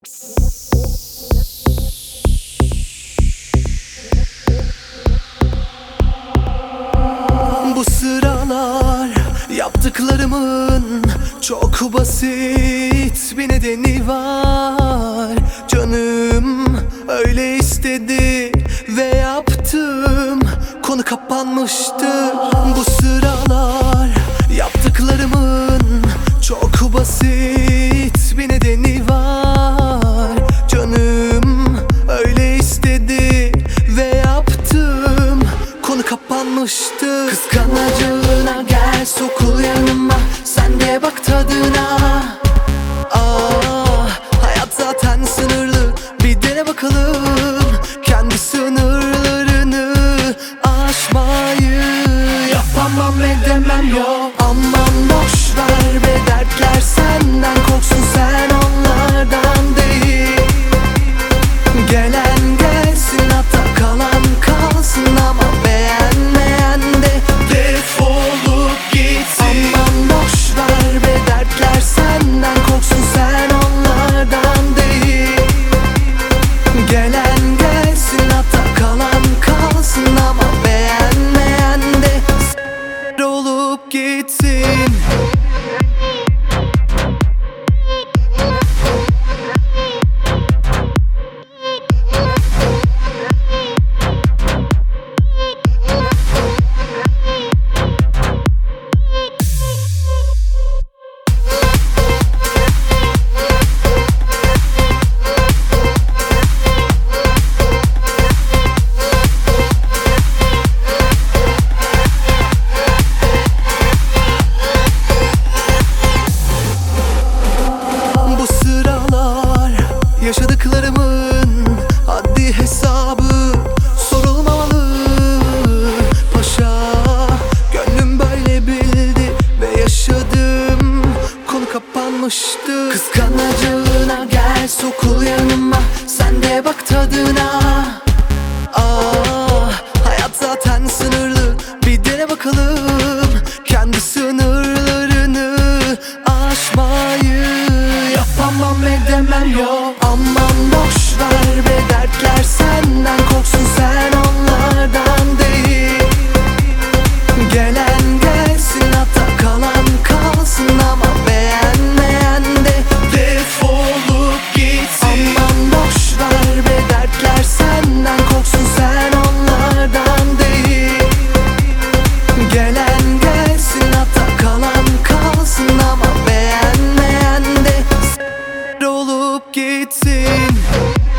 Bu sıralar yaptıklarımın çok basit bir nedeni var. Canım öyle istedi ve yaptım, konu kapanmıştır. Bu sıralar yaptıklarımın çok basit bir nedeni var. Canım öyle istedi ve yaptım, konu kapanmıştı. Kıskanacağına gel sokul yanıma, sen de bak tadına. Hayat zaten sınırlı, bir dene bakalım kendi sınırlarını aşmayı. Yapamam edemem yok, aman boş ver be, dertler senden korksun, sen onlardan değil. Gelen gelsin, hatta kalan kalsın, ama beğenmeyen de defolup gitsin. Aman boş ver be, dertler senden korksun, sen onlardan değil. Gelen gelsin, hatta kalan kalsın, ama beğenmeyen de olup gitsin. Yaşadıklarımın haddi hesabı sorulmamalı paşa. Gönlüm böyle bildi ve yaşadım, konu kapanmıştı. Kıskanacağına gel sokul yanıma, sen de bak tadına. Hayat zaten sınırlı, bir dene bakalım kendi sınırlarını aşmayı. Yapamam edemem yok, aman boş ver be, dertler senden korksun, sen onlardan değil. Gelen gelsin, hatta kalan kalsın, ama beğenmeyen de defolup gitsin. Aman boş ver be, dertler senden korksun, sen onlardan değil. Gelen gelsin, hatta kalan kalsın, ama beğenmeyen de olup gitsin.